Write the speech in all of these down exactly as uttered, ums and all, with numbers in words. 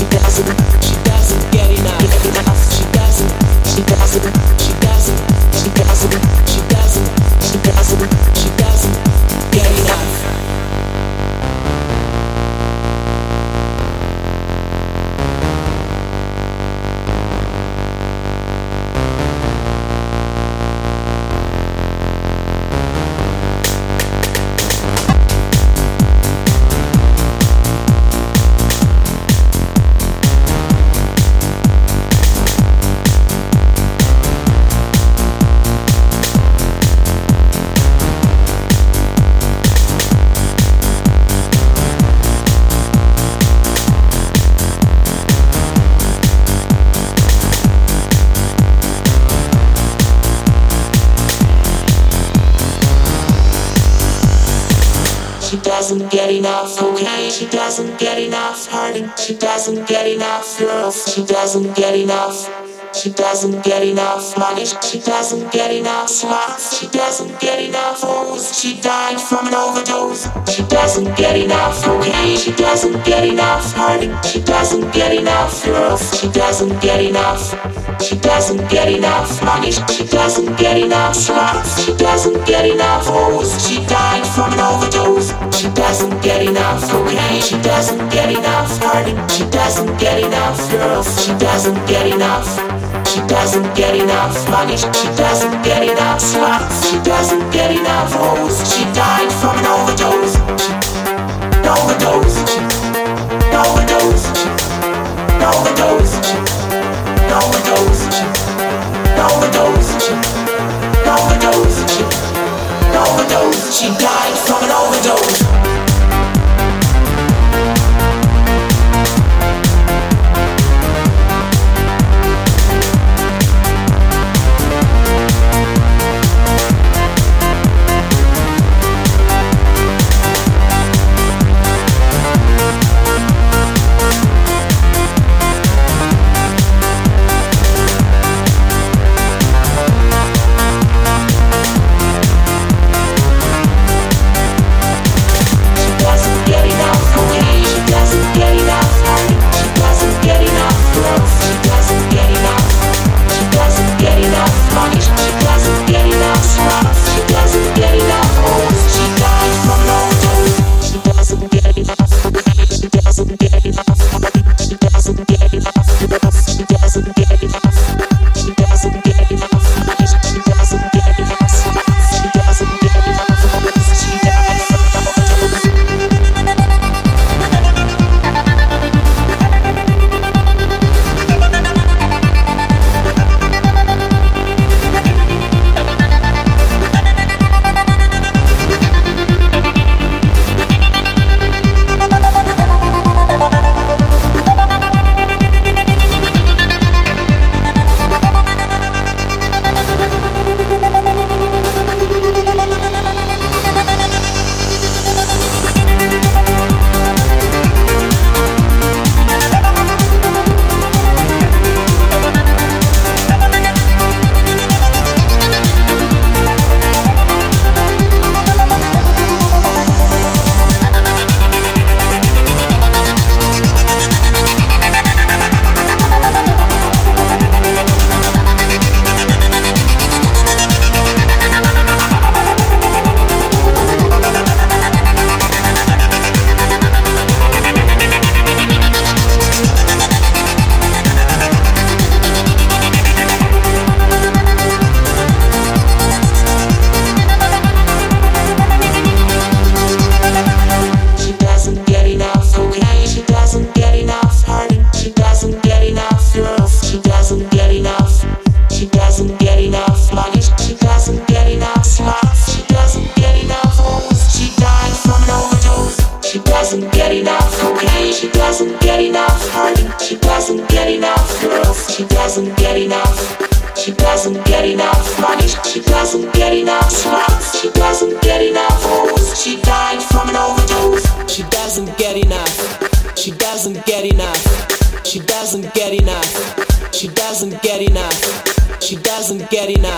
She doesn't get enough, okay? She doesn't get enough hurting. She doesn't get enough girls. She doesn't get enough. She doesn't get enough money. She doesn't get enough slots. She doesn't get enough hoes. She died from an overdose. She doesn't get enough, okay? She doesn't get enough hurting. She doesn't get enough girls. She doesn't get enough. She doesn't get enough money. She doesn't get enough slots. She doesn't get enough hoes. She died from an overdose. She doesn't get enough, okay? She doesn't get enough hurting. She doesn't get enough girls. She doesn't get enough. She doesn't get enough money. She doesn't get enough slots. She doesn't get enough hoes. She died from an overdose. Overdose. Overdose. Overdose. Overdose. Overdose. Overdose. Overdose. She died from an overdose.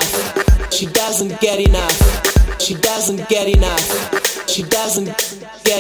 She doesn't get enough. She doesn't get